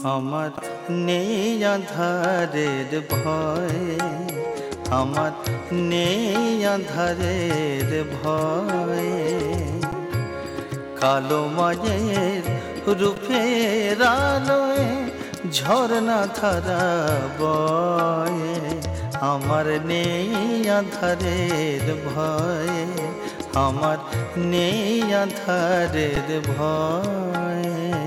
আমার নেই আঁধারের ভয়, আমার নেই আঁধারের ভয়। কালো মায়ের রূপের আলোয় ঝরনা ধারা বয়। আমার নেই আঁধারের ভয়, আমার নেই আঁধারের ভয়।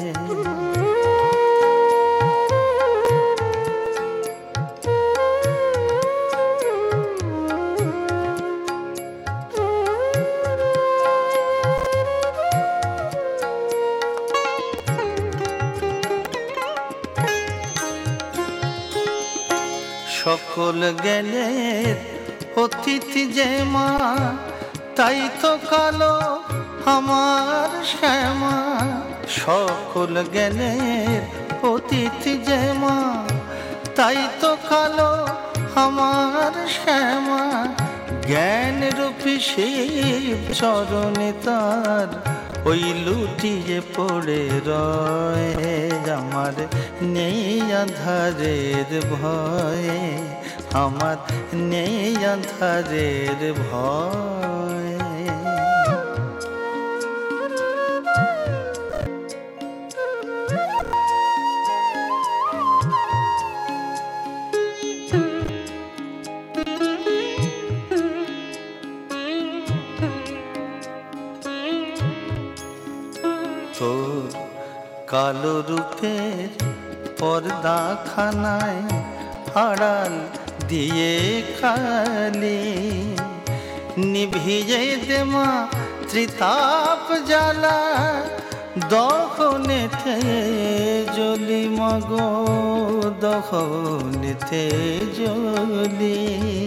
সকল জ্ঞানের অতিথি যে মা, তাই তো কালো আমার শ্যামা। সকল জ্ঞানের অতিথি যে মা, তাই তো কালো আমার শ্যামা। জ্ঞান রূপী শিব চরণে তার ওই লুটিয়ে পড়ে রয়। আমার নেই আঁধারের ভয়, আমার নেই আঁধারের ভয়। তোর কালো রূপের পর্দাখানায় আড়াল দিয়ে খালি নিভিয়ে দে মা ত্রিতাপ জ্বালা। দহনেতে জ্বলি মাগো, দহনেতে জ্বলি।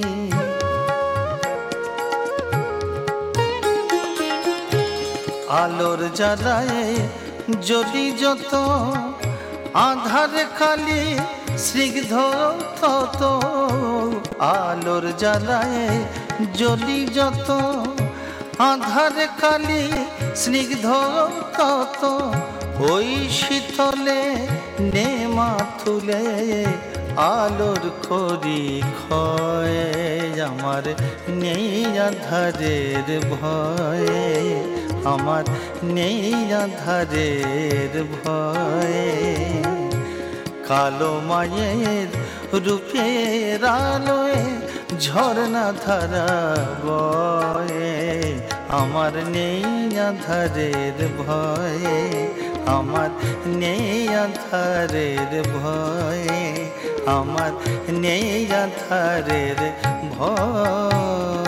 আলোর জ্বালায় জ্বলি যত, আধার কালি স্নিগ্ধ তত। আলোর জ্বালায় জ্বলি যত, আধার কালি স্নিগ্ধ তত। ওই শীতলে নেমা তুলে আলোর করি ক্ষয়। আমার নেই আঁধারের ভয়, আমার নেই আঁধারের ভয়। কালো মায়ের রূপের আলোয় ঝরনা ধারা বয়। আমার নেই আঁধারের ভয়, আমার নেই আঁধারের ভয়, আমার নেই আঁধারের ভয়।